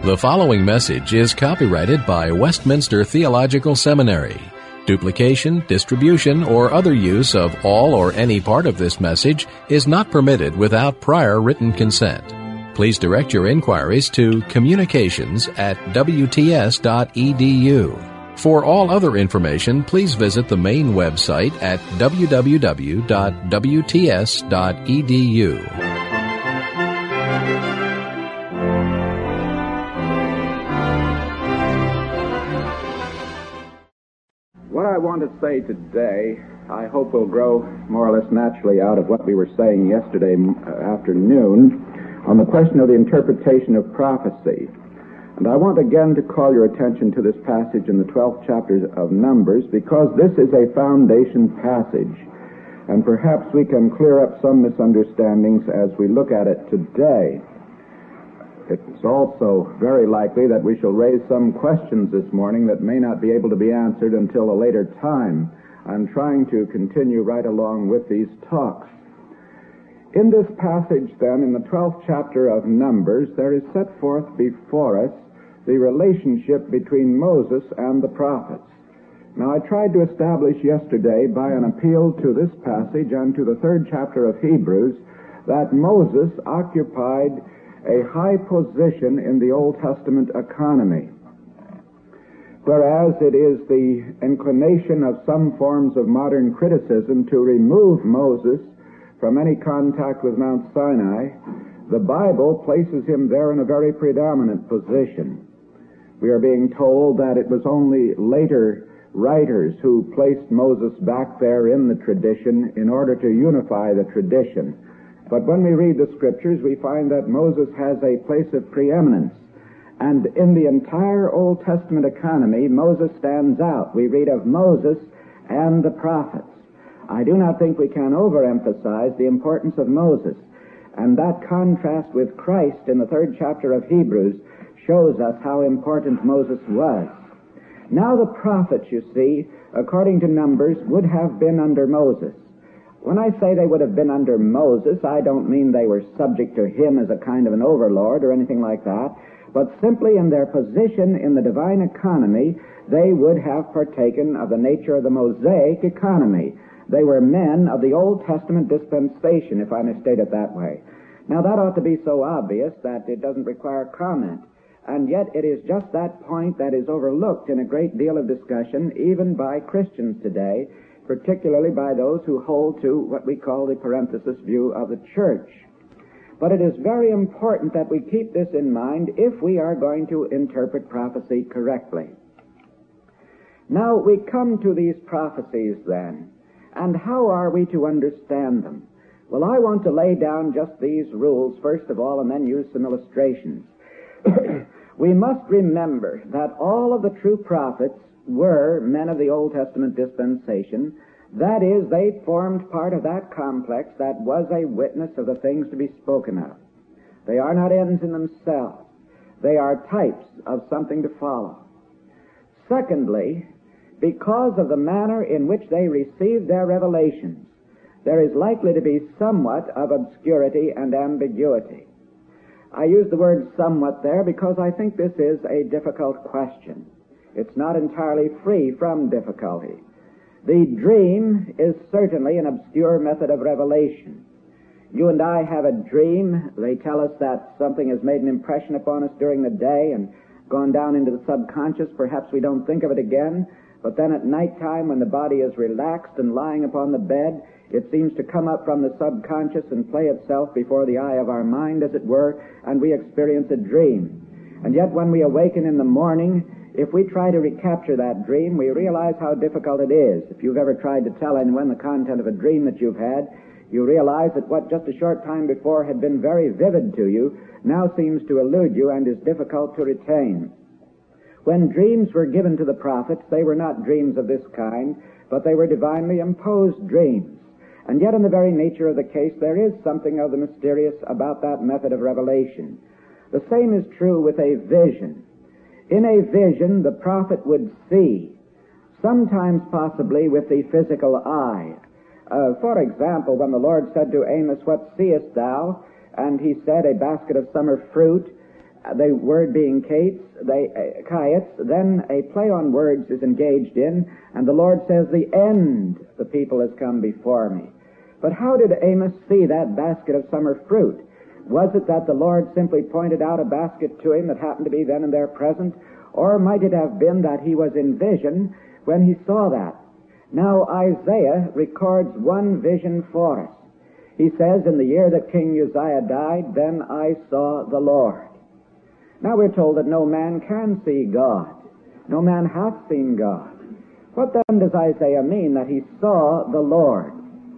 The following message is copyrighted by Westminster Theological Seminary. Duplication, distribution, or other use of all or any part of this message is not permitted without prior written consent. Please direct your inquiries to communications@wts.edu. For all other information, please visit the main website at www.wts.edu. What I want to say today, I hope will grow more or less naturally out of what we were saying yesterday afternoon on the question of the interpretation of prophecy. And I want again to call your attention to this passage in the 12th chapter of Numbers, because this is a foundation passage, and perhaps we can clear up some misunderstandings as we look at it today. It's also very likely that we shall raise some questions this morning that may not be able to be answered until a later time. I'm trying to continue right along with these talks. In this passage, then, in the 12th chapter of Numbers, there is set forth before us the relationship between Moses and the prophets. Now, I tried to establish yesterday by an appeal to this passage and to the 3rd chapter of Hebrews that Moses occupied a high position in the Old Testament economy, whereas it is the inclination of some forms of modern criticism to remove Moses from any contact with Mount Sinai. The Bible places him there in a very predominant position. We are being told that it was only later writers who placed Moses back there in the tradition in order to unify the tradition. But when we read the Scriptures, we find that Moses has a place of preeminence. And in the entire Old Testament economy, Moses stands out. We read of Moses and the prophets. I do not think we can overemphasize the importance of Moses. And that contrast with Christ in the 3rd chapter of Hebrews shows us how important Moses was. Now the prophets, you see, according to Numbers, would have been under Moses. When I say they would have been under Moses, I don't mean they were subject to him as a kind of an overlord or anything like that, but simply in their position in the divine economy, they would have partaken of the nature of the Mosaic economy. They were men of the Old Testament dispensation, if I may state it that way. Now that ought to be so obvious that it doesn't require comment, and yet it is just that point that is overlooked in a great deal of discussion, even by Christians today, particularly by those who hold to what we call the parenthesis view of the church. But it is very important that we keep this in mind if we are going to interpret prophecy correctly. Now we come to these prophecies then, and how are we to understand them? Well, I want to lay down just these rules first of all and then use some illustrations. We must remember that all of the true prophets were men of the Old Testament dispensation. That is, they formed part of that complex that was a witness of the things to be spoken of. They are not ends in themselves. They are types of something to follow. Secondly, because of the manner in which they received their revelations, there is likely to be somewhat of obscurity and ambiguity. I use the word somewhat there because I think this is a difficult question. It's not entirely free from difficulty. The dream is certainly an obscure method of revelation. You and I have a dream. They tell us that something has made an impression upon us during the day and gone down into the subconscious. Perhaps we don't think of it again, but then at nighttime when the body is relaxed and lying upon the bed, it seems to come up from the subconscious and play itself before the eye of our mind, as it were, and we experience a dream. And yet when we awaken in the morning, if we try to recapture that dream, we realize how difficult it is. If you've ever tried to tell anyone the content of a dream that you've had, you realize that what just a short time before had been very vivid to you now seems to elude you and is difficult to retain. When dreams were given to the prophets, they were not dreams of this kind, but they were divinely imposed dreams. And yet in the very nature of the case, there is something of the mysterious about that method of revelation. The same is true with a vision. In a vision, the prophet would see, sometimes possibly with the physical eye. For example, when the Lord said to Amos, "What seest thou?" and he said, "A basket of summer fruit," the word being kates, then a play on words is engaged in, and the Lord says, the end, the people has come before me. But how did Amos see that basket of summer fruit? Was it that the Lord simply pointed out a basket to him that happened to be then and there present? Or might it have been that he was in vision when he saw that? Now Isaiah records one vision for us. He says, in the year that King Uzziah died, then I saw the Lord. Now we're told that no man can see God. No man hath seen God. What then does Isaiah mean that he saw the Lord?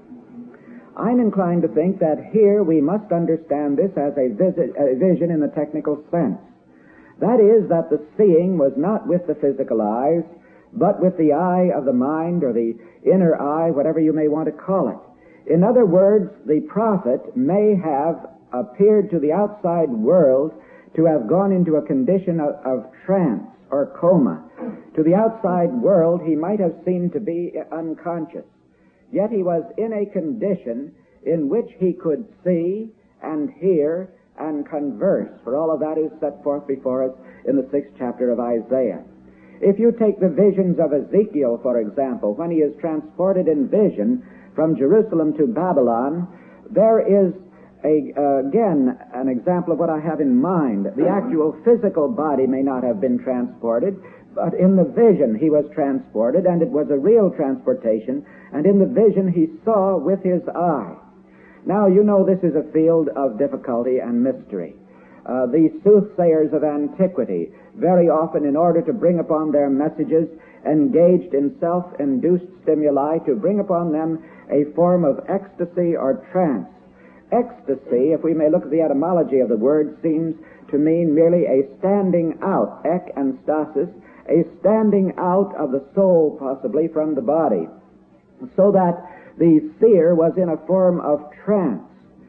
I'm inclined to think that here we must understand this as a vision in the technical sense. That is, that the seeing was not with the physical eyes, but with the eye of the mind, or the inner eye, whatever you may want to call it. In other words, the prophet may have appeared to the outside world to have gone into a condition of trance or coma. To the outside world, he might have seemed to be unconscious. Yet he was in a condition in which he could see and hear and converse, for all of that is set forth before us in the 6th chapter of Isaiah. If you take the visions of Ezekiel, for example, when he is transported in vision from Jerusalem to Babylon, there is again an example of what I have in mind. The actual physical body may not have been transported, but in the vision he was transported, and it was a real transportation, and in the vision he saw with his eye. Now, you know this is a field of difficulty and mystery. The soothsayers of antiquity, very often in order to bring upon their messages, engaged in self-induced stimuli to bring upon them a form of ecstasy or trance. Ecstasy, if we may look at the etymology of the word, seems to mean merely a standing out, ek and stasis, a standing out of the soul, possibly, from the body, so that the seer was in a form of trance.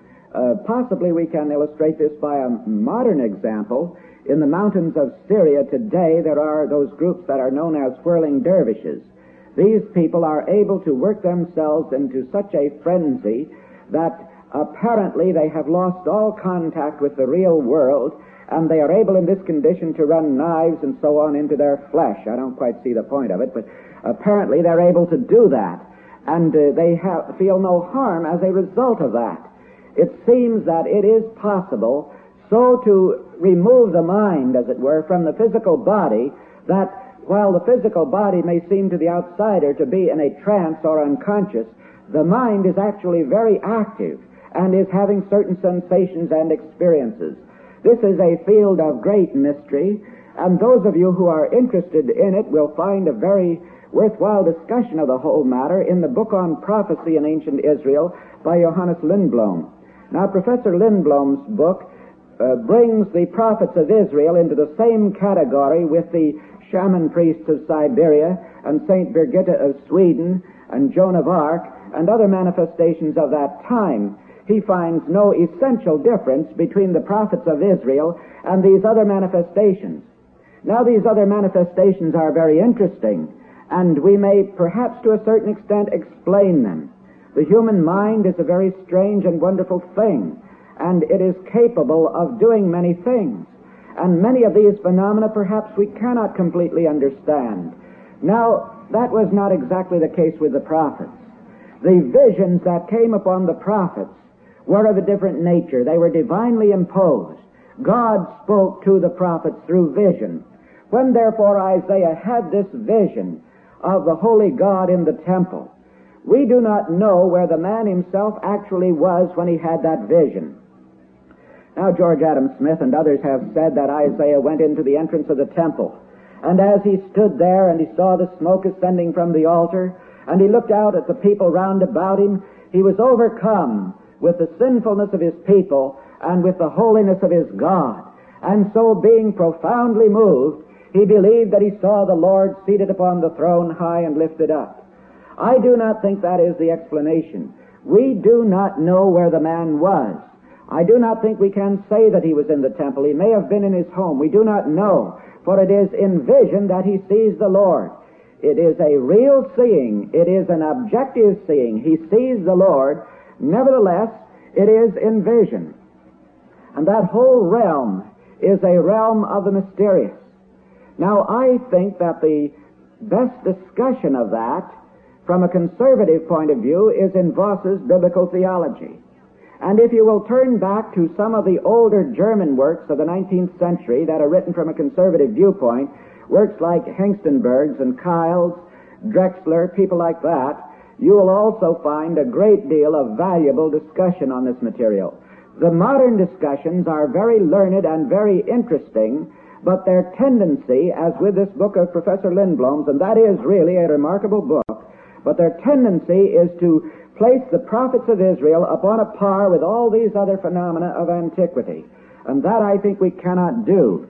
Possibly we can illustrate this by a modern example. In the mountains of Syria today, there are those groups that are known as whirling dervishes. These people are able to work themselves into such a frenzy that apparently they have lost all contact with the real world, and they are able in this condition to run knives and so on into their flesh. I don't quite see the point of it, but apparently they're able to do that, and they feel no harm as a result of that. It seems that it is possible so to remove the mind, as it were, from the physical body, that while the physical body may seem to the outsider to be in a trance or unconscious, the mind is actually very active and is having certain sensations and experiences. This is a field of great mystery, and those of you who are interested in it will find a very worthwhile discussion of the whole matter in the book on prophecy in ancient Israel by Johannes Lindblom. Now, Professor Lindblom's book brings the prophets of Israel into the same category with the shaman priests of Siberia and Saint Birgitta of Sweden and Joan of Arc and other manifestations of that time. He finds no essential difference between the prophets of Israel and these other manifestations. Now, these other manifestations are very interesting, and we may perhaps to a certain extent explain them. The human mind is a very strange and wonderful thing, and it is capable of doing many things. And many of these phenomena perhaps we cannot completely understand. Now, that was not exactly the case with the prophets. The visions that came upon the prophets were of a different nature. They were divinely imposed. God spoke to the prophets through vision. When, therefore, Isaiah had this vision of the holy God in the temple, we do not know where the man himself actually was when he had that vision. Now, George Adam Smith and others have said that Isaiah went into the entrance of the temple, and as he stood there and he saw the smoke ascending from the altar, and he looked out at the people round about him, he was overcome with the sinfulness of his people and with the holiness of his God. And so, being profoundly moved, he believed that he saw the Lord seated upon the throne, high and lifted up. I do not think that is the explanation. We do not know where the man was. I do not think we can say that he was in the temple. He may have been in his home. We do not know, for it is in vision that he sees the Lord. It is a real seeing. It is an objective seeing. He sees the Lord. Nevertheless, it is in vision. And that whole realm is a realm of the mysterious. Now, I think that the best discussion of that, from a conservative point of view, is in Voss's Biblical Theology. And if you will turn back to some of the older German works of the 19th century that are written from a conservative viewpoint, works like Hengstenberg's and Kyle's, Drexler, people like that, you will also find a great deal of valuable discussion on this material. The modern discussions are very learned and very interesting, but their tendency, as with this book of Professor Lindblom's, and that is really a remarkable book, but their tendency is to place the prophets of Israel upon a par with all these other phenomena of antiquity. And that I think we cannot do.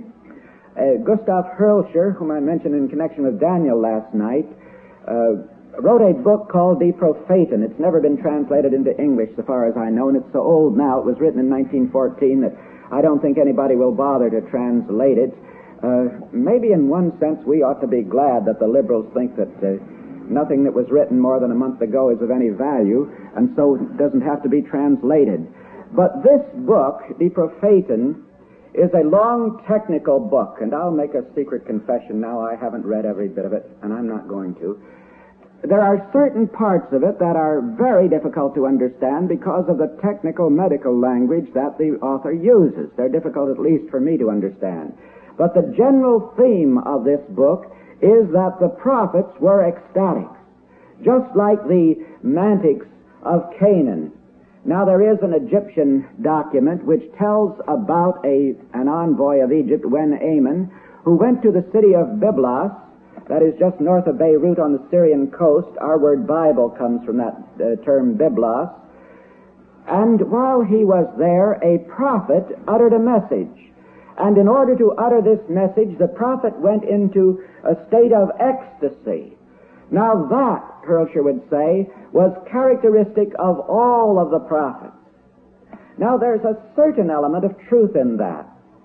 Gustav Hurlscher, whom I mentioned in connection with Daniel last night, wrote a book called De Prophetan. It's never been translated into English so far as I know, and it's so old now. It was written in 1914 that I don't think anybody will bother to translate it. Maybe in one sense we ought to be glad that the liberals think that nothing that was written more than a month ago is of any value, and so it doesn't have to be translated. But this book, De Prophetan, is a long technical book, and I'll make a secret confession now. I haven't read every bit of it, and I'm not going to. There are certain parts of it that are very difficult to understand because of the technical medical language that the author uses. They're difficult, at least for me, to understand. But the general theme of this book is that the prophets were ecstatic, just like the mantics of Canaan. Now, there is an Egyptian document which tells about an envoy of Egypt, Wen-Amen, who went to the city of Byblos, that is just north of Beirut on the Syrian coast. Our word Bible comes from that term Byblos. And while he was there, a prophet uttered a message. And in order to utter this message, the prophet went into a state of ecstasy. Now that, Hurlscher would say, was characteristic of all of the prophets. Now there's a certain element of truth in that.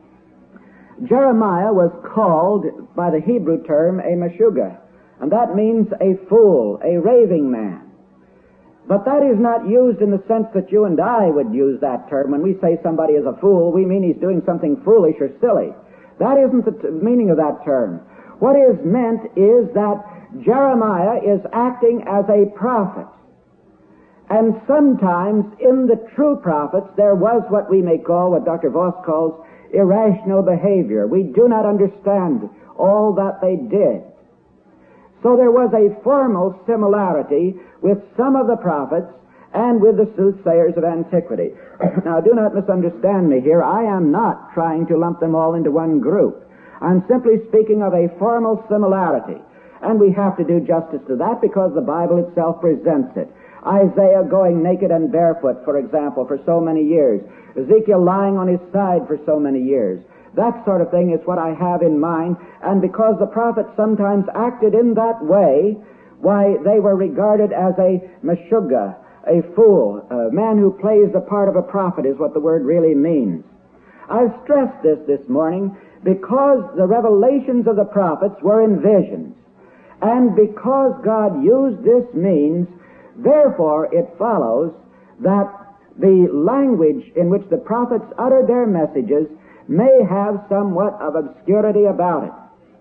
Jeremiah was called by the Hebrew term a Meshuggah, and that means a fool, a raving man. But that is not used in the sense that you and I would use that term. When we say somebody is a fool, we mean he's doing something foolish or silly. That isn't the meaning of that term. What is meant is that Jeremiah is acting as a prophet. And sometimes in the true prophets there was what we may call, what Dr. Voss calls, irrational behavior. We do not understand all that they did. So there was a formal similarity with some of the prophets and with the soothsayers of antiquity. Now, do not misunderstand me here. I am not trying to lump them all into one group. I'm simply speaking of a formal similarity. And we have to do justice to that because the Bible itself presents it. Isaiah going naked and barefoot, for example, for so many years. Ezekiel lying on his side for so many years. That sort of thing is what I have in mind, and because the prophets sometimes acted in that way, why, they were regarded as a meshuggah, a fool. A man who plays the part of a prophet is what the word really means. I've stressed this morning because the revelations of the prophets were in visions, and because God used this means, therefore it follows that the language in which the prophets uttered their messages may have somewhat of obscurity about it.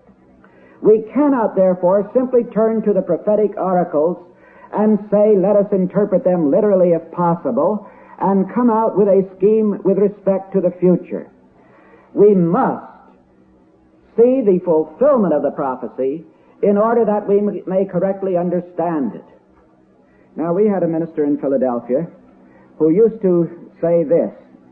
We cannot, therefore, simply turn to the prophetic oracles and say, let us interpret them literally if possible, and come out with a scheme with respect to the future. We must see the fulfillment of the prophecy in order that we may correctly understand it. Now, we had a minister in Philadelphia who used to say this: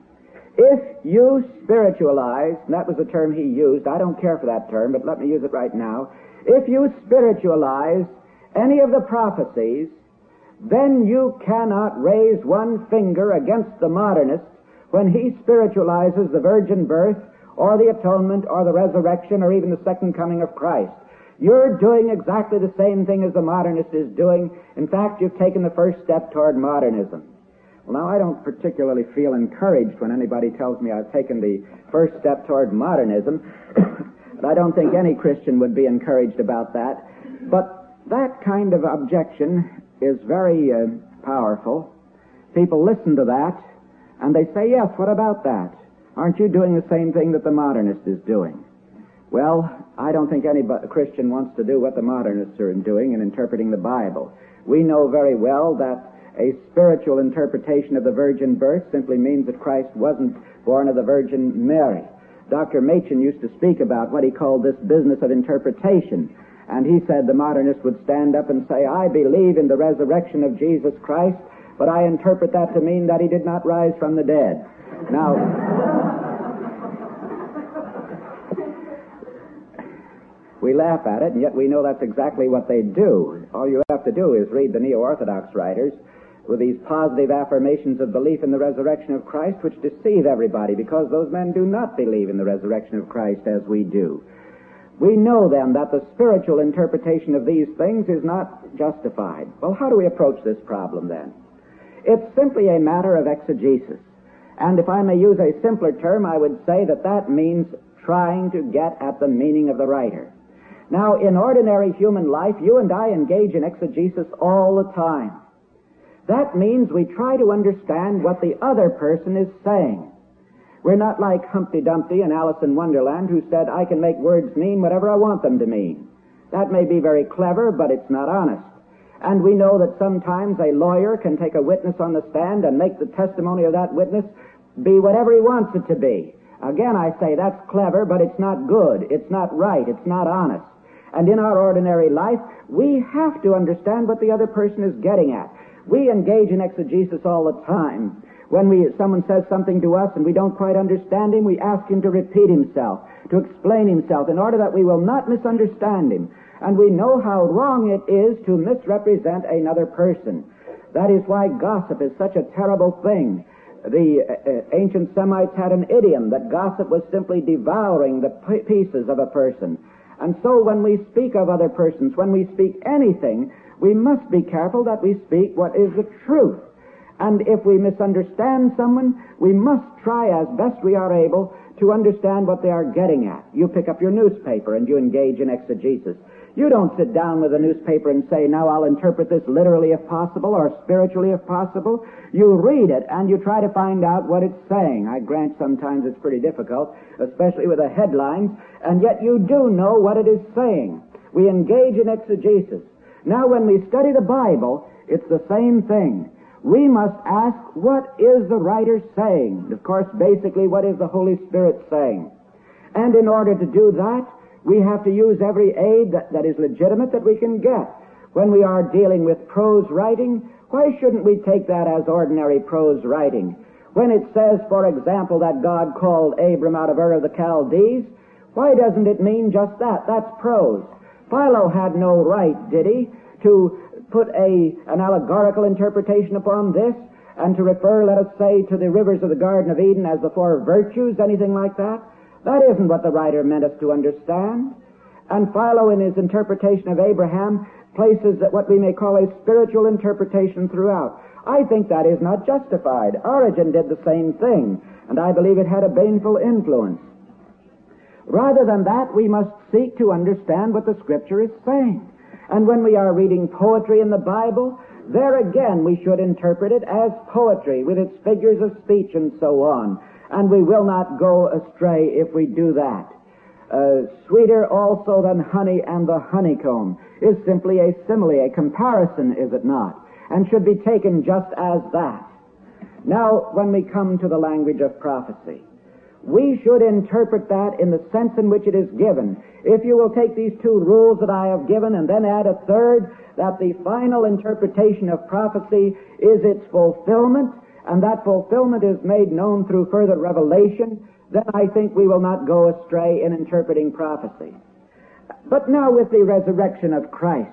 if you spiritualize, and that was the term he used, I don't care for that term, but let me use it right now. If you spiritualize any of the prophecies, then you cannot raise one finger against the modernist when he spiritualizes the virgin birth or the atonement or the resurrection or even the second coming of Christ. You're doing exactly the same thing as the modernist is doing. In fact, you've taken the first step toward modernism. Well, now, I don't particularly feel encouraged when anybody tells me I've taken the first step toward modernism. And I don't think any Christian would be encouraged about that. But that kind of objection is very powerful. People listen to that, and they say, yes, what about that? Aren't you doing the same thing that the modernist is doing? Well, I don't think any Christian wants to do what the modernists are doing in interpreting the Bible. We know very well that a spiritual interpretation of the virgin birth simply means that Christ wasn't born of the Virgin Mary. Dr. Machen used to speak about what he called this business of interpretation. And he said the modernist would stand up and say, I believe in the resurrection of Jesus Christ, but I interpret that to mean that he did not rise from the dead. Now, we laugh at it, and yet we know that's exactly what they do. All you have to do is read the Neo-Orthodox writers with these positive affirmations of belief in the resurrection of Christ, which deceive everybody, because those men do not believe in the resurrection of Christ as we do. We know then that the spiritual interpretation of these things is not justified. Well, how do we approach this problem then? It's simply a matter of exegesis. And if I may use a simpler term, I would say that that means trying to get at the meaning of the writer. Now, in ordinary human life, you and I engage in exegesis all the time. That means we try to understand what the other person is saying. We're not like Humpty Dumpty and Alice in Wonderland, who said, I can make words mean whatever I want them to mean. That may be very clever, but it's not honest. And we know that sometimes a lawyer can take a witness on the stand and make the testimony of that witness be whatever he wants it to be. Again, I say that's clever, but it's not good. It's not right. It's not honest. And in our ordinary life, we have to understand what the other person is getting at. We engage in exegesis all the time. When someone says something to us and we don't quite understand him, we ask him to repeat himself, to explain himself, in order that we will not misunderstand him. And we know how wrong it is to misrepresent another person. That is why gossip is such a terrible thing. The ancient Semites had an idiom that gossip was simply devouring the pieces of a person. And so when we speak of other persons, when we speak anything, we must be careful that we speak what is the truth. And if we misunderstand someone, we must try as best we are able to understand what they are getting at. You pick up your newspaper and you engage in exegesis. You don't sit down with a newspaper and say, now I'll interpret this literally if possible or spiritually if possible. You read it and you try to find out what it's saying. I grant sometimes it's pretty difficult, especially with the headlines, and yet you do know what it is saying. We engage in exegesis. Now when we study the Bible, it's the same thing. We must ask, what is the writer saying? Of course, basically, what is the Holy Spirit saying? And in order to do that, we have to use every aid that is legitimate that we can get. When we are dealing with prose writing, why shouldn't we take that as ordinary prose writing? When it says, for example, that God called Abram out of Ur of the Chaldees, why doesn't it mean just that? That's prose. Philo had no right, did he, to put an allegorical interpretation upon this and to refer, let us say, to the rivers of the Garden of Eden as the four virtues, anything like that? That isn't what the writer meant us to understand. And Philo, in his interpretation of Abraham, places what we may call a spiritual interpretation throughout. I think that is not justified. Origen did the same thing, and I believe it had a baneful influence. Rather than that, we must seek to understand what the Scripture is saying. And when we are reading poetry in the Bible, there again we should interpret it as poetry with its figures of speech and so on. And we will not go astray if we do that. Sweeter also than honey and the honeycomb is simply a simile, a comparison, is it not? And should be taken just as that. Now, when we come to the language of prophecy, we should interpret that in the sense in which it is given. If you will take these two rules that I have given and then add a third, that the final interpretation of prophecy is its fulfillment, and that fulfillment is made known through further revelation, then I think we will not go astray in interpreting prophecy. But now with the resurrection of Christ,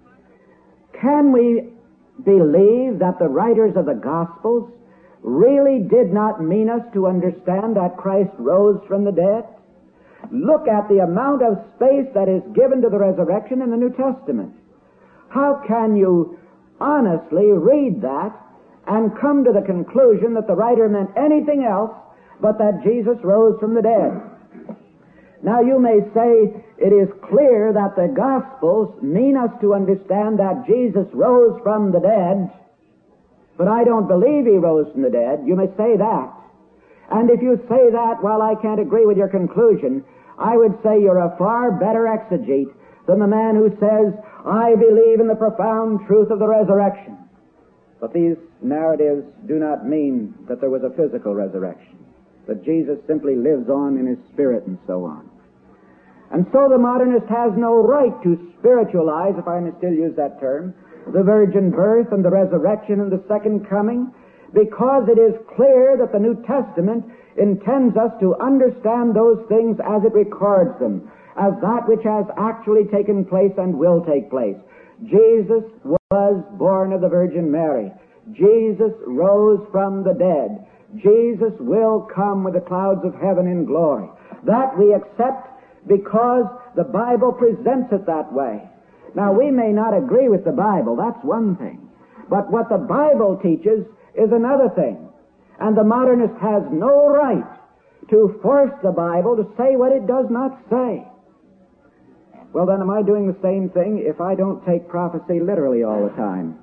can we believe that the writers of the Gospels really did not mean us to understand that Christ rose from the dead? Look at the amount of space that is given to the resurrection in the New Testament. How can you honestly read that and come to the conclusion that the writer meant anything else but that Jesus rose from the dead? Now you may say it is clear that the Gospels mean us to understand that Jesus rose from the dead, but I don't believe he rose from the dead. You may say that. And if you say that, well, I can't agree with your conclusion, I would say you're a far better exegete than the man who says, I believe in the profound truth of the resurrection. But these narratives do not mean that there was a physical resurrection, that Jesus simply lives on in his spirit and so on. And so the modernist has no right to spiritualize, if I may still use that term, the virgin birth and the resurrection and the second coming, because it is clear that the New Testament intends us to understand those things as it records them, as that which has actually taken place and will take place. Jesus was born of the Virgin Mary. Jesus rose from the dead. Jesus will come with the clouds of heaven in glory. That we accept because the Bible presents it that way. Now, we may not agree with the Bible, that's one thing. But what the Bible teaches is another thing. And the modernist has no right to force the Bible to say what it does not say. Well, then, am I doing the same thing if I don't take prophecy literally all the time?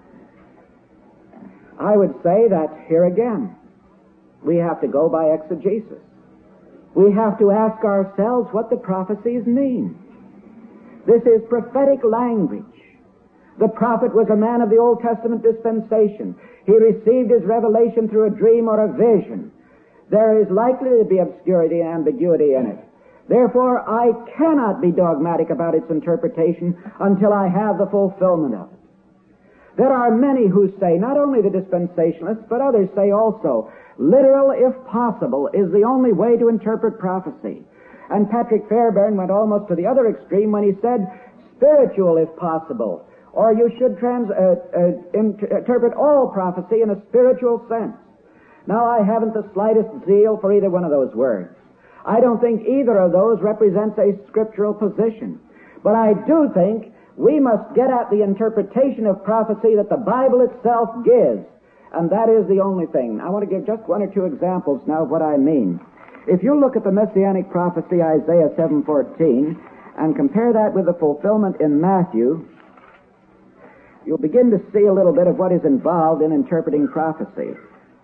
I would say that, here again, we have to go by exegesis. We have to ask ourselves what the prophecies mean. This is prophetic language. The prophet was a man of the Old Testament dispensation. He received his revelation through a dream or a vision. There is likely to be obscurity and ambiguity in it. Therefore, I cannot be dogmatic about its interpretation until I have the fulfillment of it. There are many who say, not only the dispensationalists, but others say also, literal, if possible, is the only way to interpret prophecy. And Patrick Fairbairn went almost to the other extreme when he said, spiritual, if possible, or you should interpret all prophecy in a spiritual sense. Now, I haven't the slightest zeal for either one of those words. I don't think either of those represents a scriptural position. But I do think we must get at the interpretation of prophecy that the Bible itself gives. And that is the only thing. I want to give just one or two examples now of what I mean. If you look at the Messianic prophecy, Isaiah 7:14, and compare that with the fulfillment in Matthew, you'll begin to see a little bit of what is involved in interpreting prophecy.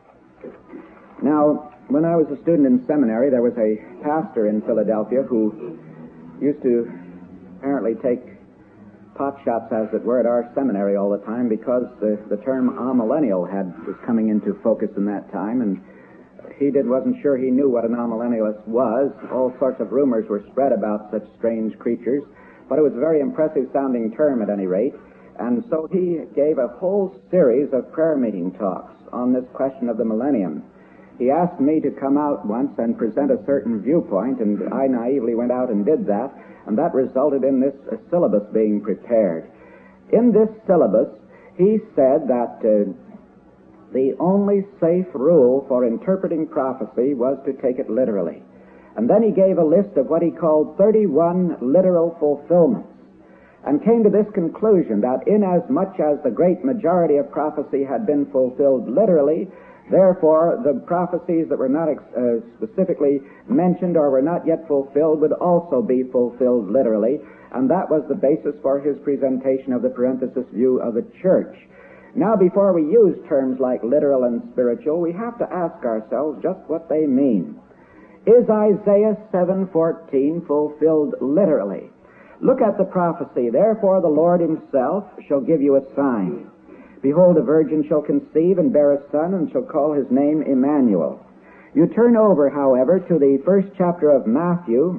Now, when I was a student in seminary, there was a pastor in Philadelphia who used to apparently take pot shots, as it were, at our seminary all the time because the term amillennial was coming into focus in that time, and he wasn't sure he knew what an amillennialist was. All sorts of rumors were spread about such strange creatures, but it was a very impressive sounding term at any rate, and so he gave a whole series of prayer meeting talks on this question of the millennium. He asked me to come out once and present a certain viewpoint, and I naively went out and did that, and that resulted in this syllabus being prepared. In this syllabus, he said that the only safe rule for interpreting prophecy was to take it literally. And then he gave a list of what he called 31 literal fulfillments, and came to this conclusion that inasmuch as the great majority of prophecy had been fulfilled literally, therefore, the prophecies that were not specifically mentioned or were not yet fulfilled would also be fulfilled literally, and that was the basis for his presentation of the parenthesis view of the church. Now, before we use terms like literal and spiritual, we have to ask ourselves just what they mean. Is Isaiah 7:14 fulfilled literally? Look at the prophecy. Therefore, the Lord himself shall give you a sign. Behold, a virgin shall conceive and bear a son, and shall call his name Emmanuel. You turn over, however, to the first chapter of Matthew,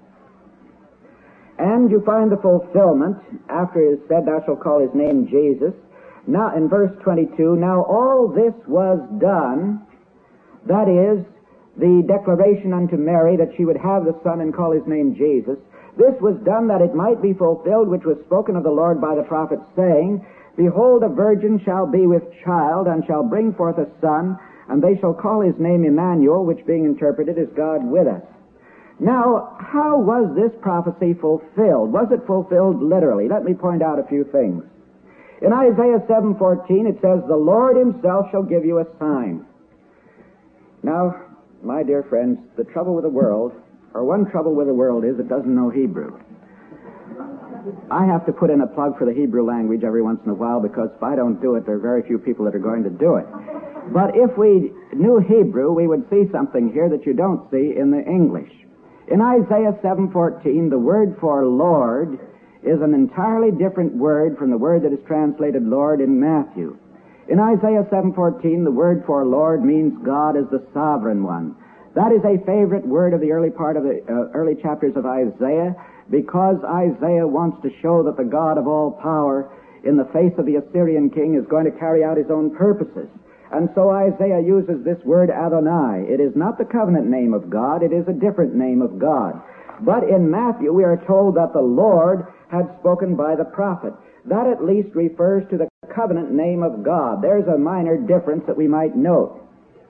and you find the fulfillment after it is said, thou shalt call his name Jesus. Now, in verse 22, now all this was done, that is, the declaration unto Mary that she would have the son and call his name Jesus. This was done that it might be fulfilled, which was spoken of the Lord by the prophet, saying, behold, a virgin shall be with child, and shall bring forth a son, and they shall call his name Emmanuel, which being interpreted is God with us. Now, how was this prophecy fulfilled? Was it fulfilled literally? Let me point out a few things. In Isaiah 7:14, it says, the Lord himself shall give you a sign. Now, my dear friends, the trouble with the world, or one trouble with the world, is it doesn't know Hebrew. I have to put in a plug for the Hebrew language every once in a while, because if I don't do it, there are very few people that are going to do it. But if we knew Hebrew, we would see something here that you don't see in the English. In Isaiah 7:14, the word for Lord is an entirely different word from the word that is translated Lord in Matthew. In Isaiah 7:14, the word for Lord means God is the sovereign one. That is a favorite word of the early part of the early chapters of Isaiah, because Isaiah wants to show that the God of all power in the face of the Assyrian king is going to carry out his own purposes. And so Isaiah uses this word Adonai. It is not the covenant name of God, it is a different name of God. But in Matthew we are told that the Lord had spoken by the prophet. That at least refers to the covenant name of God. There's a minor difference that we might note.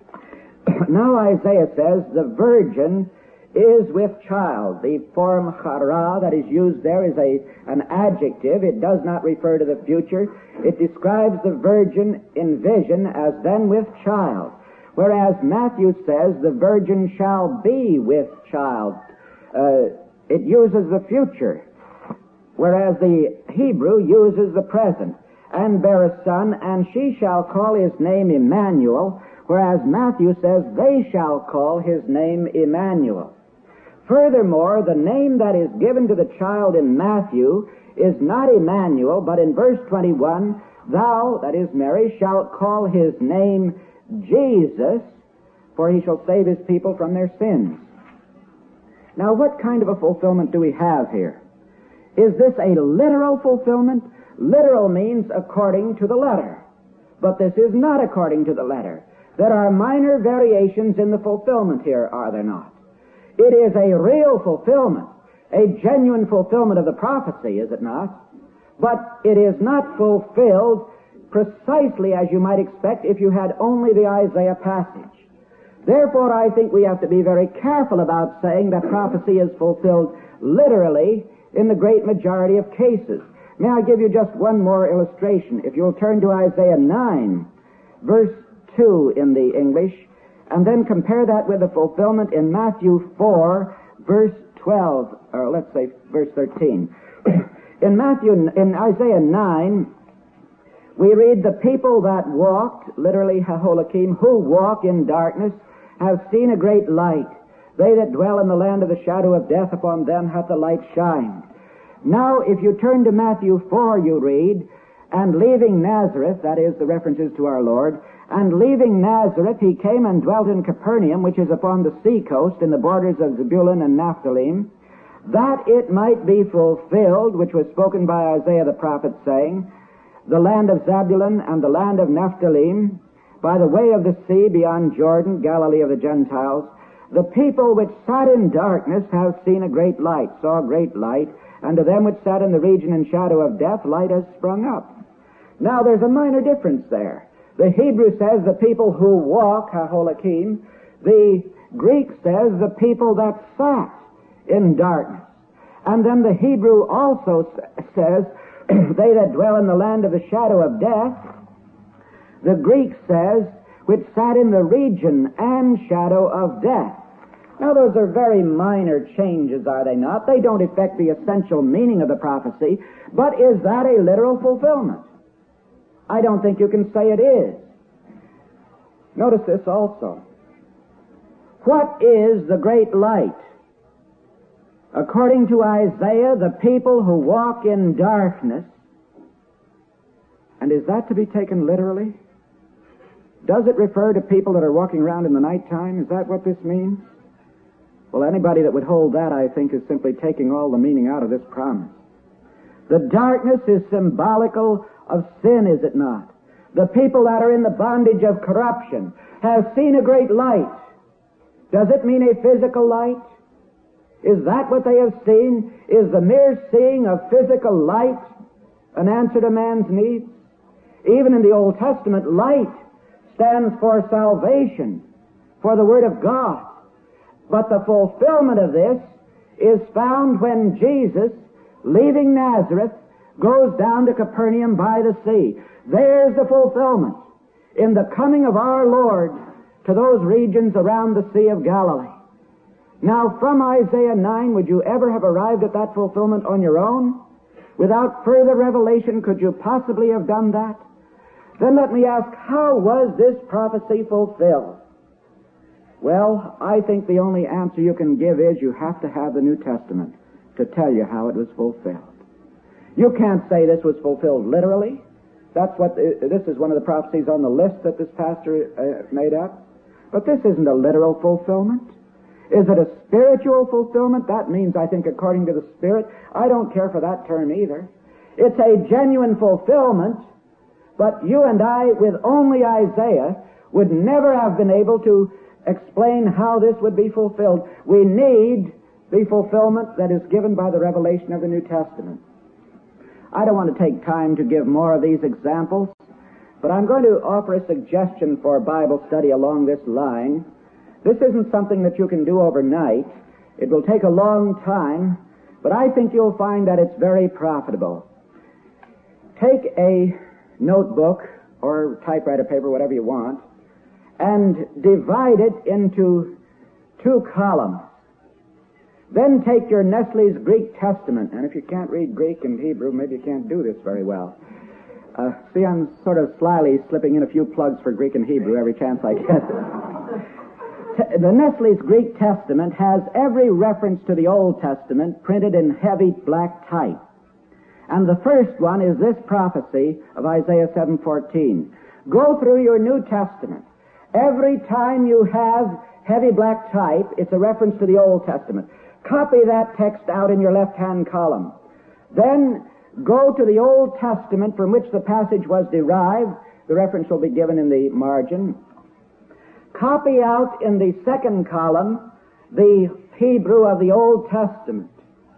Now Isaiah says the virgin is with child. The form chara that is used there is an adjective. It does not refer to the future. It describes the virgin in vision as then with child. Whereas Matthew says the virgin shall be with child. It uses the future. Whereas the Hebrew uses the present. And bear a son, and she shall call his name Emmanuel. Whereas Matthew says they shall call his name Emmanuel. Furthermore, the name that is given to the child in Matthew is not Emmanuel, but in verse 21, thou, that is Mary, shalt call his name Jesus, for he shall save his people from their sins. Now, what kind of a fulfillment do we have here? Is this a literal fulfillment? Literal means according to the letter. But this is not according to the letter. There are minor variations in the fulfillment here, are there not? It is a real fulfillment, a genuine fulfillment of the prophecy, is it not? But it is not fulfilled precisely as you might expect if you had only the Isaiah passage. Therefore, I think we have to be very careful about saying that prophecy is fulfilled literally in the great majority of cases. May I give you just one more illustration? If you'll turn to Isaiah 9, verse 2 in the English, and then compare that with the fulfillment in Matthew 4, verse 12, or let's say verse 13. In Isaiah 9, we read, the people that walked, literally Haholakim, who walk in darkness, have seen a great light. They that dwell in the land of the shadow of death, upon them hath the light shined. Now, if you turn to Matthew 4, you read, and leaving Nazareth, that is the references to our Lord, and leaving Nazareth, he came and dwelt in Capernaum, which is upon the sea coast, in the borders of Zebulun and Naphtali, that it might be fulfilled, which was spoken by Isaiah the prophet, saying, the land of Zebulun and the land of Naphtali, by the way of the sea beyond Jordan, Galilee of the Gentiles, the people which sat in darkness have seen a great light, saw a great light, and to them which sat in the region and shadow of death, light has sprung up. Now, there's a minor difference there. The Hebrew says the people who walk, Haholakim. The Greek says the people that sat in darkness. And then the Hebrew also says they that dwell in the land of the shadow of death. The Greek says which sat in the region and shadow of death. Now, those are very minor changes, are they not? They don't affect the essential meaning of the prophecy, but is that a literal fulfillment? I don't think you can say it is. Notice this also. What is the great light? According to Isaiah, the people who walk in darkness. And is that to be taken literally? Does it refer to people that are walking around in the nighttime? Is that what this means? Well, anybody that would hold that, I think, is simply taking all the meaning out of this promise. The darkness is symbolical of sin, is it not? The people that are in the bondage of corruption have seen a great light. Does it mean a physical light? Is that what they have seen? Is the mere seeing of physical light an answer to man's needs? Even in the Old Testament, light stands for salvation, for the Word of God. But the fulfillment of this is found when Jesus, leaving Nazareth, goes down to Capernaum by the sea. There's the fulfillment in the coming of our Lord to those regions around the Sea of Galilee. Now, from Isaiah 9, would you ever have arrived at that fulfillment on your own? Without further revelation, could you possibly have done that? Then let me ask, how was this prophecy fulfilled? Well, I think the only answer you can give is you have to have the New Testament to tell you how it was fulfilled. You can't say this was fulfilled literally. This is one of the prophecies on the list that this pastor made up. But this isn't a literal fulfillment. Is it a spiritual fulfillment? That means, I think, according to the Spirit. I don't care for that term either. It's a genuine fulfillment, but you and I, with only Isaiah, would never have been able to explain how this would be fulfilled. We need the fulfillment that is given by the revelation of the New Testament. I don't want to take time to give more of these examples, but I'm going to offer a suggestion for Bible study along this line. This isn't something that you can do overnight. It will take a long time, but I think you'll find that it's very profitable. Take a notebook or typewriter paper, whatever you want, and divide it into 2 columns. Then take your Nestle's Greek Testament, and if you can't read Greek and Hebrew, maybe you can't do this very well. See, I'm sort of slyly slipping in a few plugs for Greek and Hebrew every chance I get. The Nestle's Greek Testament has every reference to the Old Testament printed in heavy black type. And the first one is this prophecy of Isaiah 7:14. Go through your New Testament. Every time you have heavy black type, it's a reference to the Old Testament. Copy that text out in your left-hand column. Then go to the Old Testament from which the passage was derived. The reference will be given in the margin. Copy out in the second column the Hebrew of the Old Testament.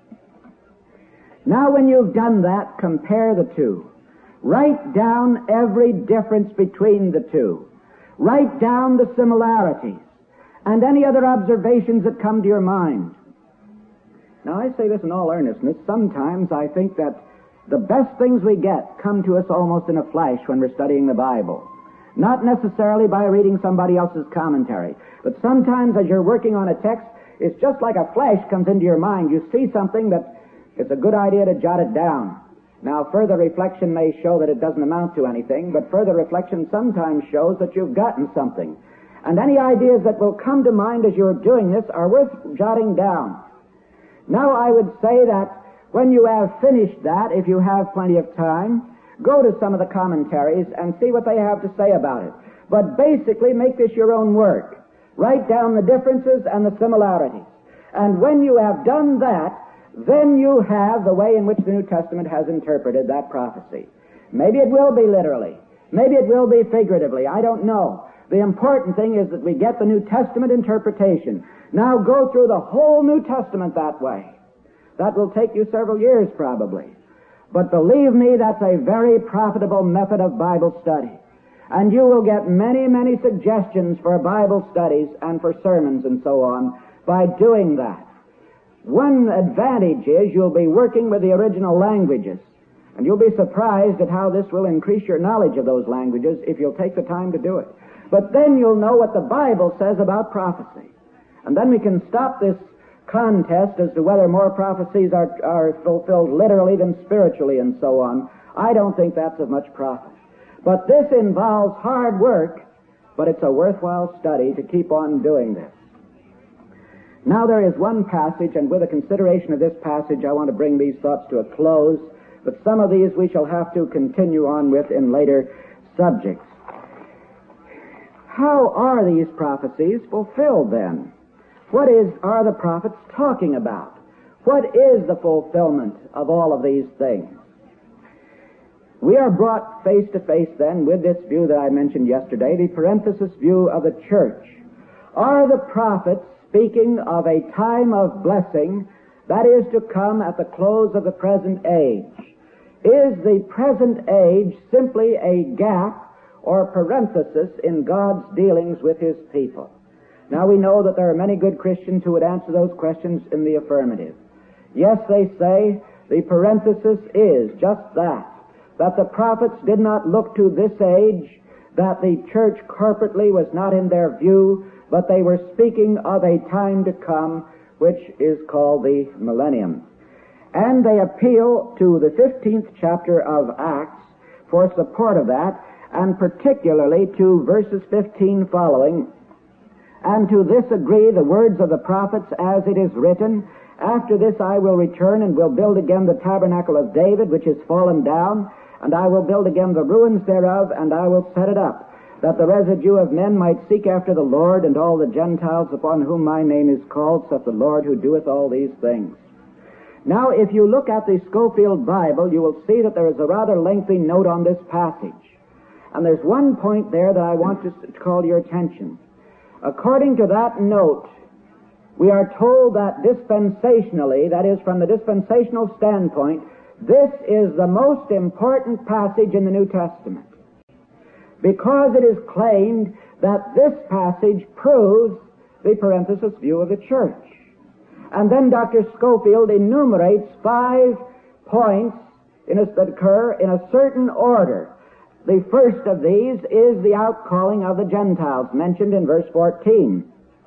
Now when you've done that, compare the two. Write down every difference between the two. Write down the similarities and any other observations that come to your mind. Now I say this in all earnestness. Sometimes I think that the best things we get come to us almost in a flash when we're studying the Bible. Not necessarily by reading somebody else's commentary, but sometimes as you're working on a text, it's just like a flash comes into your mind. You see something that it's a good idea to jot it down. Now, further reflection may show that it doesn't amount to anything, but further reflection sometimes shows that you've gotten something. And any ideas that will come to mind as you're doing this are worth jotting down. Now, I would say that when you have finished that, if you have plenty of time, go to some of the commentaries and see what they have to say about it. But basically, make this your own work. Write down the differences and the similarities. And when you have done that, then you have the way in which the New Testament has interpreted that prophecy. Maybe it will be literally. Maybe it will be figuratively. I don't know. The important thing is that we get the New Testament interpretation. Now go through the whole New Testament that way. That will take you several years probably. But believe me, that's a very profitable method of Bible study. And you will get many, many suggestions for Bible studies and for sermons and so on by doing that. One advantage is you'll be working with the original languages. And you'll be surprised at how this will increase your knowledge of those languages if you'll take the time to do it. But then you'll know what the Bible says about prophecy. And then we can stop this contest as to whether more prophecies are fulfilled literally than spiritually and so on. I don't think that's of much profit. But this involves hard work, but it's a worthwhile study to keep on doing this. Now there is one passage, and with a consideration of this passage, I want to bring these thoughts to a close, but some of these we shall have to continue on with in later subjects. How are these prophecies fulfilled then? What are the prophets talking about? What is the fulfillment of all of these things? We are brought face to face then with this view that I mentioned yesterday, the parenthesis view of the church. Are the prophets speaking of a time of blessing that is to come at the close of the present age? Is the present age simply a gap or parenthesis in God's dealings with His people? Now we know that there are many good Christians who would answer those questions in the affirmative. Yes, they say, the parenthesis is just that the prophets did not look to this age, that the church corporately was not in their view, but they were speaking of a time to come, which is called the millennium. And they appeal to the 15th chapter of Acts for support of that, and particularly to verses 15 following. And to this agree the words of the prophets as it is written, After this I will return and will build again the tabernacle of David, which is fallen down, and I will build again the ruins thereof, and I will set it up, that the residue of men might seek after the Lord, and all the Gentiles upon whom my name is called, saith the Lord who doeth all these things. Now, if you look at the Scofield Bible, you will see that there is a rather lengthy note on this passage. And there's one point there that I want to call your attention. According to that note, we are told that dispensationally, that is, from the dispensational standpoint, this is the most important passage in the New Testament, because it is claimed that this passage proves the parenthesis view of the church. And then Dr. Scofield enumerates 5 points that occur in a certain order. The first of these is the outcalling of the Gentiles, mentioned in verse 14.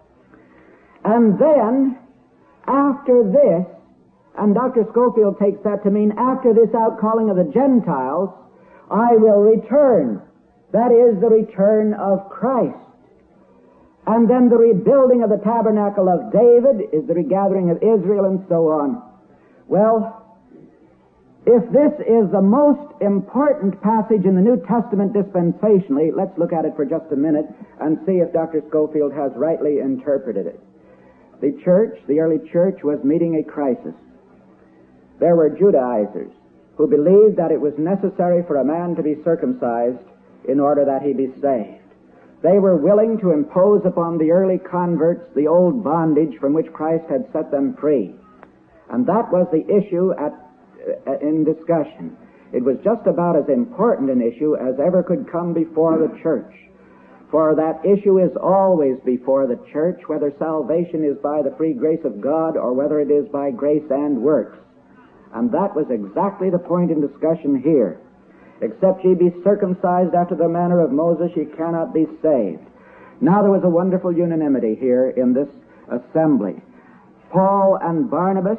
And then, after this, and Dr. Scofield takes that to mean after this outcalling of the Gentiles, I will return. That is the return of Christ. And then the rebuilding of the tabernacle of David is the regathering of Israel, and so on. Well, if this is the most important passage in the New Testament dispensationally, let's look at it for just a minute and see if Dr. Scofield has rightly interpreted it. The church, the early church, was meeting a crisis. There were Judaizers who believed that it was necessary for a man to be circumcised in order that he be saved. They were willing to impose upon the early converts the old bondage from which Christ had set them free. And that was the issue in discussion. It was just about as important an issue as ever could come before the church. For that issue is always before the church, whether salvation is by the free grace of God or whether it is by grace and works. And that was exactly the point in discussion here. Except ye be circumcised after the manner of Moses, ye cannot be saved. Now there was a wonderful unanimity here in this assembly. Paul and Barnabas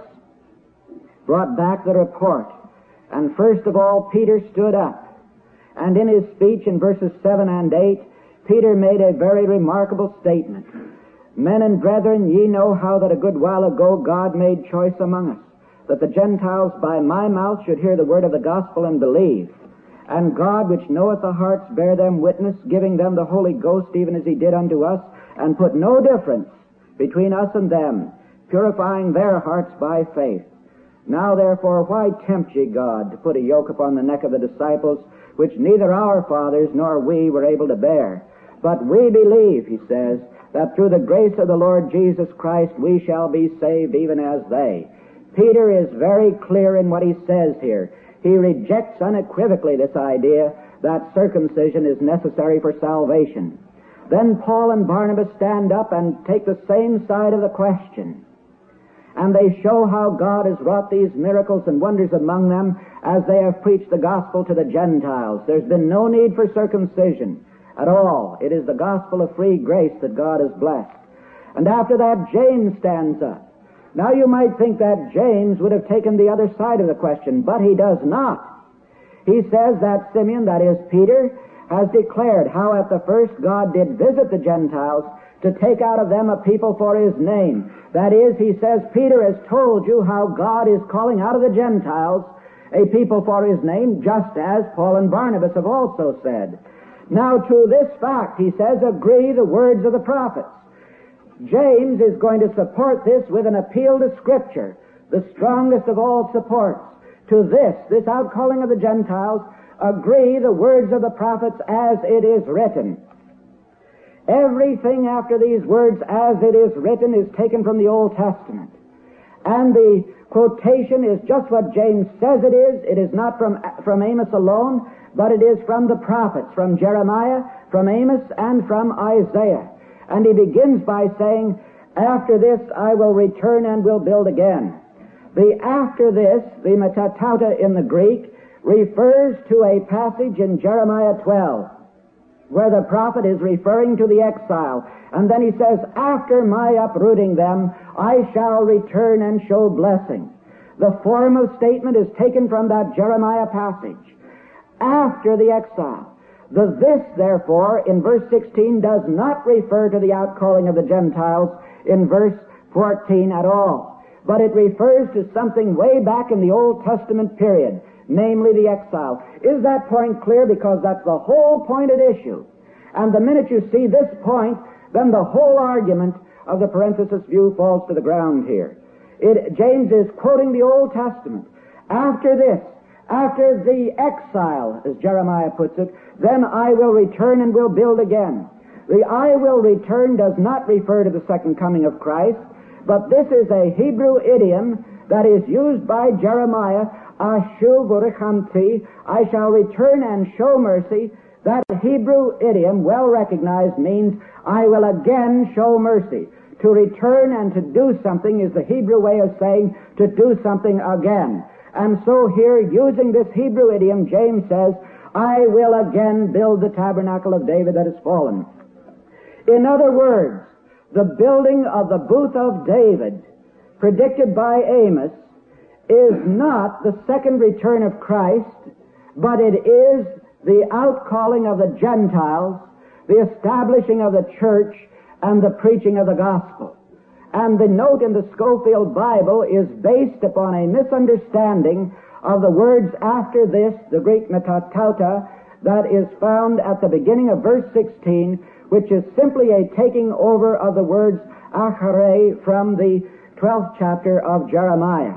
brought back the report. And first of all, Peter stood up. And in his speech in verses 7 and 8, Peter made a very remarkable statement. Men and brethren, ye know how that a good while ago God made choice among us, that the Gentiles by my mouth should hear the word of the gospel and believe. And God, which knoweth the hearts, bear them witness, giving them the Holy Ghost, even as he did unto us, and put no difference between us and them, purifying their hearts by faith. Now therefore, why tempt ye God to put a yoke upon the neck of the disciples, which neither our fathers nor we were able to bear? But we believe, he says, that through the grace of the Lord Jesus Christ we shall be saved even as they. Peter is very clear in what he says here. He rejects unequivocally this idea that circumcision is necessary for salvation. Then Paul and Barnabas stand up and take the same side of the question. And they show how God has wrought these miracles and wonders among them as they have preached the gospel to the Gentiles. There's been no need for circumcision at all. It is the gospel of free grace that God has blessed. And after that, James stands up. Now you might think that James would have taken the other side of the question, but he does not. He says that Simeon, that is Peter, has declared how at the first God did visit the Gentiles to take out of them a people for his name. That is, he says, Peter has told you how God is calling out of the Gentiles a people for his name, just as Paul and Barnabas have also said. Now to this fact, he says, agree the words of the prophets. James is going to support this with an appeal to Scripture, the strongest of all supports. To this outcalling of the Gentiles, agree the words of the prophets as it is written. Everything after these words as it is written is taken from the Old Testament. And the quotation is just what James says it is. It is not from Amos alone, but it is from the prophets, from Jeremiah, from Amos, and from Isaiah. And he begins by saying, after this I will return and will build again. The after this, the metatauta in the Greek, refers to a passage in Jeremiah 12, where the prophet is referring to the exile. And then he says, after my uprooting them, I shall return and show blessing. The formal statement is taken from that Jeremiah passage. After the exile. The this, therefore, in verse 16 does not refer to the outcalling of the Gentiles in verse 14 at all, but it refers to something way back in the Old Testament period, namely the exile. Is that point clear? Because that's the whole point at issue. And the minute you see this point, then the whole argument of the parenthesis view falls to the ground here. James is quoting the Old Testament. After this, after the exile, as Jeremiah puts it, then I will return and will build again. The I will return does not refer to the second coming of Christ, but this is a Hebrew idiom that is used by Jeremiah, Ashuv Urichamti, I shall return and show mercy. That Hebrew idiom, well recognized, means I will again show mercy. To return and to do something is the Hebrew way of saying to do something again. And so here, using this Hebrew idiom, James says, I will again build the tabernacle of David that has fallen. In other words, the building of the booth of David, predicted by Amos, is not the second return of Christ, but it is the outcalling of the Gentiles, the establishing of the church, and the preaching of the gospel. And the note in the Scofield Bible is based upon a misunderstanding of the words after this, the Greek metatauta, that is found at the beginning of verse 16, which is simply a taking over of the words achare from the 12th chapter of Jeremiah.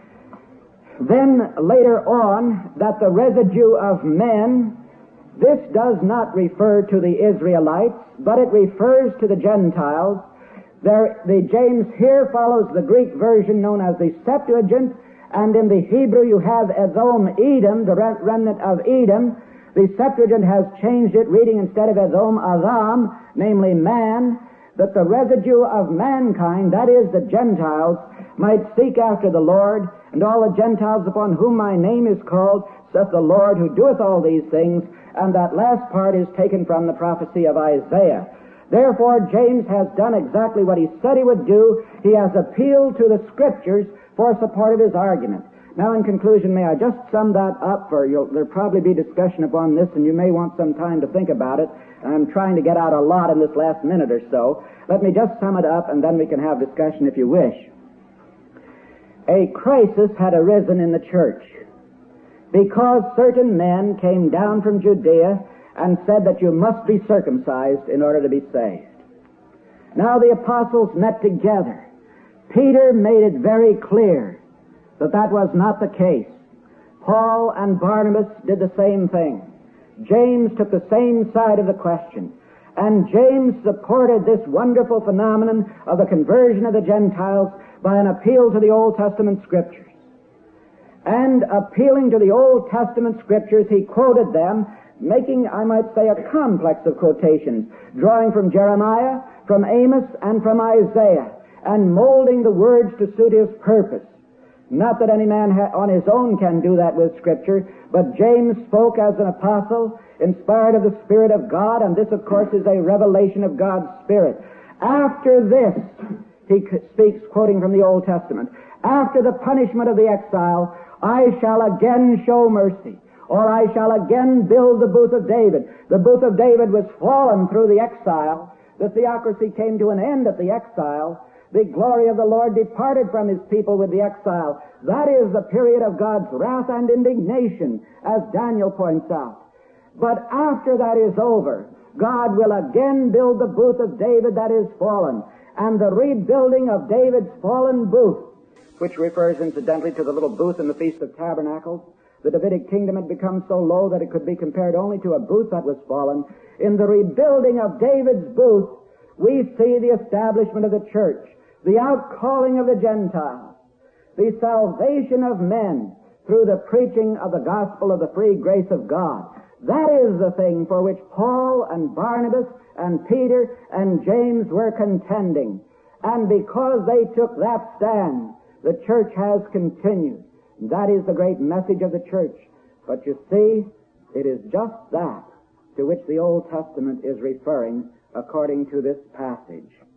Then later on, that the residue of men, this does not refer to the Israelites, but it refers to the Gentiles. The James here follows the Greek version known as the Septuagint, and in the Hebrew you have Edom, Edom, the remnant of Edom. The Septuagint has changed it, reading instead of Edom, Adam, namely man, that the residue of mankind, that is the Gentiles, might seek after the Lord, and all the Gentiles upon whom my name is called, saith the Lord who doeth all these things. And that last part is taken from the prophecy of Isaiah. Therefore, James has done exactly what he said he would do. He has appealed to the Scriptures for support of his argument. Now, in conclusion, may I just sum that up, for there'll probably be discussion upon this, and you may want some time to think about it. I'm trying to get out a lot in this last minute or so. Let me just sum it up, and then we can have discussion if you wish. A crisis had arisen in the church, because certain men came down from Judea and said that you must be circumcised in order to be saved. Now the apostles met together. Peter made it very clear that that was not the case. Paul and Barnabas did the same thing. James took the same side of the question. And James supported this wonderful phenomenon of the conversion of the Gentiles by an appeal to the Old Testament Scriptures. And appealing to the Old Testament Scriptures, he quoted them, making, I might say, a complex of quotations, drawing from Jeremiah, from Amos, and from Isaiah, and molding the words to suit his purpose. Not that any man on his own can do that with Scripture, but James spoke as an apostle, inspired of the Spirit of God, and this, of course, is a revelation of God's Spirit. After this, he speaks, quoting from the Old Testament, after the punishment of the exile, I shall again show mercy, or I shall again build the booth of David. The booth of David was fallen through the exile. The theocracy came to an end at the exile. The glory of the Lord departed from his people with the exile. That is the period of God's wrath and indignation, as Daniel points out. But after that is over, God will again build the booth of David that is fallen, and the rebuilding of David's fallen booth, which refers incidentally to the little booth in the Feast of Tabernacles. The Davidic kingdom had become so low that it could be compared only to a booth that was fallen. In the rebuilding of David's booth, we see the establishment of the church, the outcalling of the Gentiles, the salvation of men through the preaching of the gospel of the free grace of God. That is the thing for which Paul and Barnabas and Peter and James were contending. And because they took that stand, the church has continued. That is the great message of the church. But you see, it is just that to which the Old Testament is referring according to this passage.